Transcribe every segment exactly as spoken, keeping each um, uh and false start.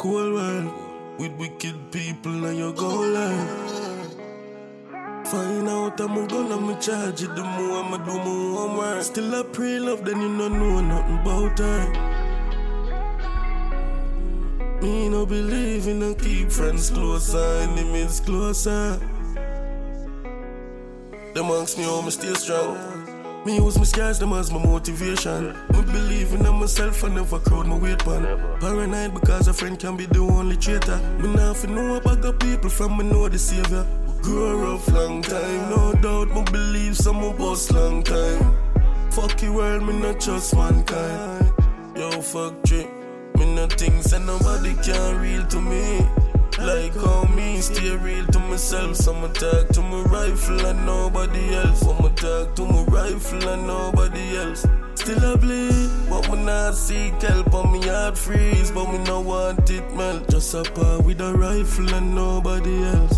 cold world with wicked people and your goal line. Find out I'm gonna me charge it the more I'ma do my homework. Still I pray love, then you don't know nothing about her. Me no believe in a keep friends closer, enemies closer. Them ask me how me stay strong. Me use my scars, them as my motivation. Me believe in myself and never crowd my weight pan. Paranoid because a friend can be the only traitor. Me now fi know about the people from me know the savior. Grow up long time, no doubt me believe some of us long time. Fuck the world, me not trust mankind. Yo, fuck trip, me no think say nobody can real to me. Like how me stay real to myself. So I'ma talk to my rifle and nobody else. I'ma talk to my rifle and nobody else. Still I bleed, but me not seek help on me heart freeze. But me no want it melt. Just a par with a rifle and nobody else.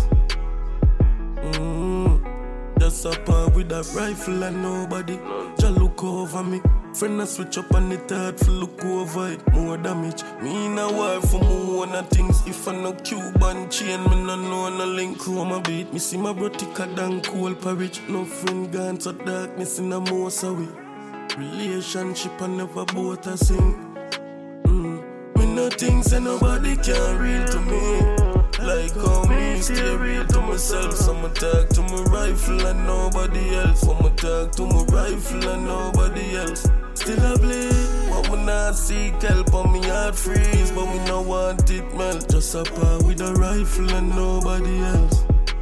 Mm-hmm. Just a par with a rifle and nobody. Just look over me. Friend I switch up on the third for look over it. More damage. Me in a war for more one of things. If I no Cuban chain, me no know no link. Chroma beat. Me see my bro thicker than coal porridge. No friend gone so darkness in a most away. Relationship I never both a sing. Mm. Me no think say nobody can real to me. Like how me stay real to myself. So I'ma talk to my rifle and nobody else. I'ma talk to my rifle and nobody else. Still I bleed, but me not seek help on me heart freeze. But me no want it melt. Just a par with a rifle and nobody else.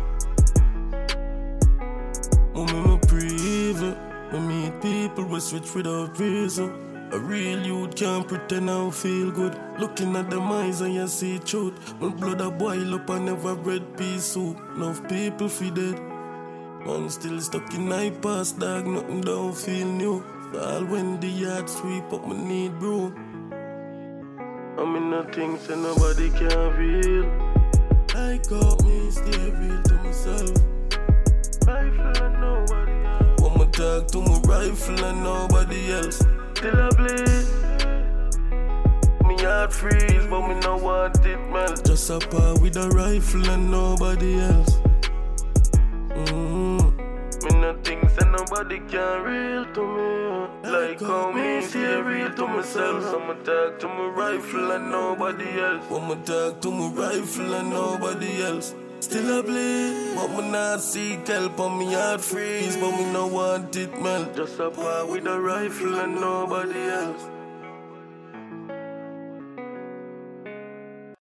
Mommy me pray evil. Me meet people we switch without reason. A real youth can't pretend I feel good. Looking at them eyes and you see truth. My blood a boil up and never bread pea soup. Enough people feel dead. Man still stuck in my past, dog. Nothing don't feel new. All when the yard sweep up, me need broom. I mean nothing so nobody can feel. Like how me stay real to myself. Rifle and nobody else. I'ma talk to my rifle and nobody else. Still I bleed. Me heart freeze, but me no want it melt. Just a par with a rifle and nobody else. Mm-hmm. Me no think say nobody can real to me. Like how me stay real to myself. I'ma talk to my rifle and nobody else. I'ma talk to my rifle and nobody else. Still I bleed, but me not seek help on me heart freeze. But me no want it melt. Just a par with a rifle and nobody else.